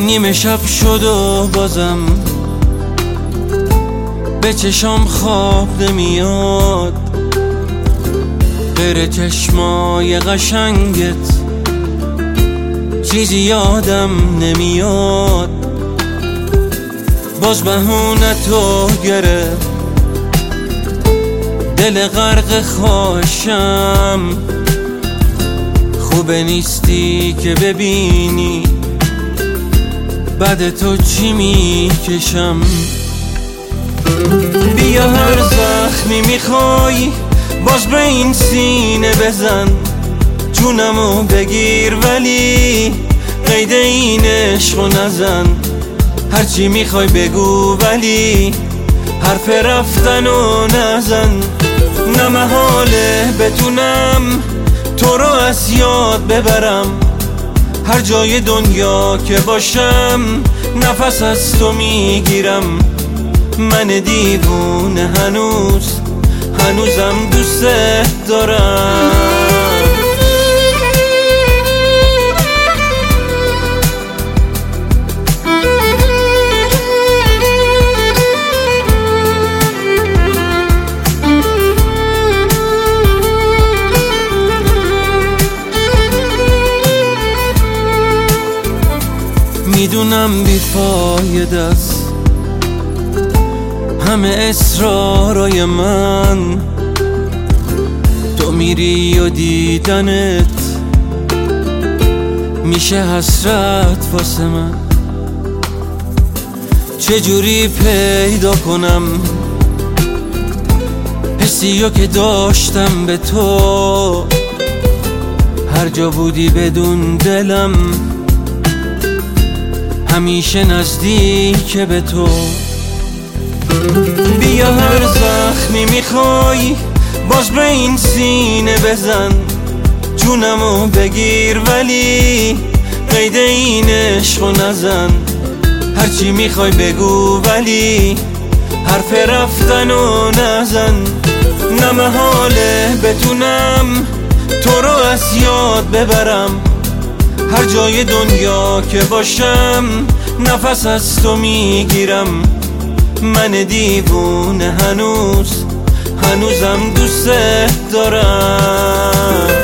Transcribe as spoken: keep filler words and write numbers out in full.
نیمه شب شد و بازم به چشام خواب نمیاد، غیر چشمای قشنگت چیزی یادم نمیاد. باز بهونه تو گرفت دل غرق خواهشم، خوبه نیستی که ببینی بعد تو چی میکشم. بیا هر زخمی میخوای باز به این سینه بزن، جونمو بگیر ولی قید این عشقو نزن. هرچی میخوای بگو ولی حرف رفتنو نزن. نه محاله بتونم تو رو از یاد ببرم، هر جای دنیا که باشم نفس از تو میگیرم. من دیوونه هنوز هنوزم دوست دارم. میدونم بیفایده است همه اصرارای من، تو میری و دیدنت میشه حسرت واسه من. چجوری پیدا کنم حسیو که داشتم به تو، هر جا بودی بدون دلم همیشه نزدیک به تو. بیا هر زخمی میخوای باز به این سینه بزن، جونمو بگیر ولی قید این عشقو نزن. هرچی میخوای بگو ولی حرف رفتنو نزن. نه محاله بتونم تو رو از یاد ببرم، هر جای دنیا که باشم نفس از تو میگیرم. من دیوونه هنوز هنوزم دوست دارم.